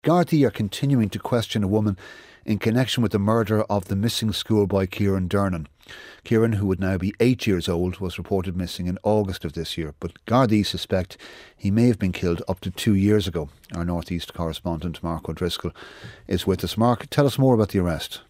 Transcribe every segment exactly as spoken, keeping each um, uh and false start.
Gardaí are continuing to question a woman in connection with the murder of the missing schoolboy Kieran Dernan. Kieran, who would now be eight years old, was reported missing in August of this year, but Gardaí suspect he may have been killed up to two years ago. Our North East correspondent Mark O'Driscoll is with us. Mark, tell us more about the arrest.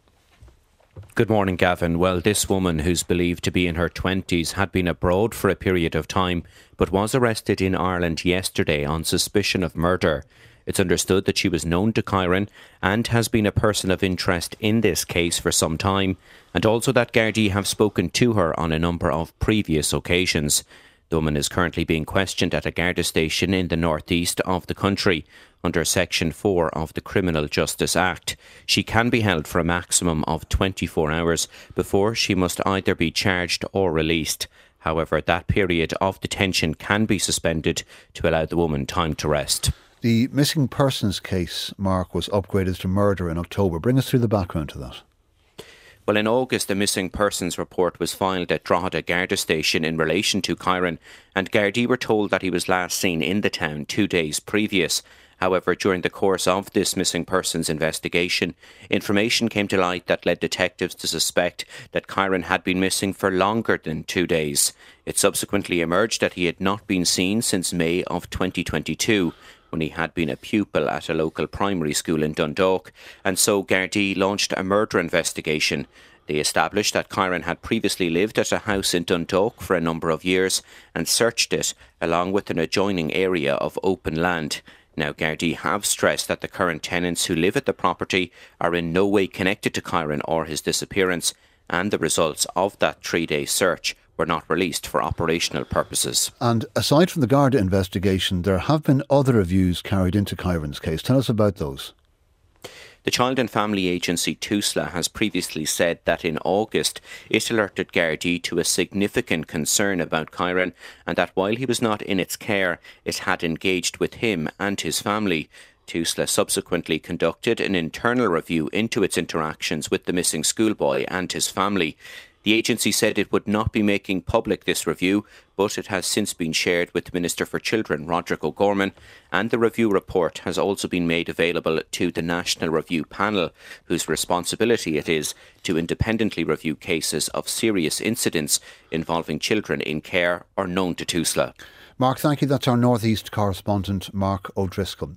Good morning, Gavin. Well, this woman, who's believed to be in her twenties, had been abroad for a period of time, but was arrested in Ireland yesterday on suspicion of murder. It's understood that she was known to Kieran and has been a person of interest in this case for some time, and also that Gardaí have spoken to her on a number of previous occasions. The woman is currently being questioned at a Garda station in the northeast of the country under Section four of the Criminal Justice Act. She can be held for a maximum of twenty-four hours before she must either be charged or released. However, that period of detention can be suspended to allow the woman time to rest. The missing persons case, Mark, was upgraded to murder in October. Bring us through the background to that. Well, in August, a missing persons report was filed at Drogheda Garda Station in relation to Kieran, and Gardaí were told that he was last seen in the town two days previous. However, during the course of this missing persons investigation, information came to light that led detectives to suspect that Kieran had been missing for longer than two days. It subsequently emerged that he had not been seen since May of twenty twenty-two, when he had been a pupil at a local primary school in Dundalk, and so Gardaí launched a murder investigation. They established that Kieran had previously lived at a house in Dundalk for a number of years and searched it, along with an adjoining area of open land. Now, Gardaí have stressed that the current tenants who live at the property are in no way connected to Kieran or his disappearance, and the results of that three-day search were not released for operational purposes. And aside from the Garda investigation, there have been other reviews carried into Kieran's case. Tell us about those. The Child and Family Agency TUSLA has previously said that in August it alerted Gardaí to a significant concern about Kieran, and that while he was not in its care, it had engaged with him and his family. TUSLA subsequently conducted an internal review into its interactions with the missing schoolboy and his family. The agency said it would not be making public this review, but it has since been shared with Minister for Children Roderick O'Gorman, and the review report has also been made available to the National Review Panel, whose responsibility it is to independently review cases of serious incidents involving children in care or known to TUSLA. Mark, thank you. That's our North East correspondent, Mark O'Driscoll.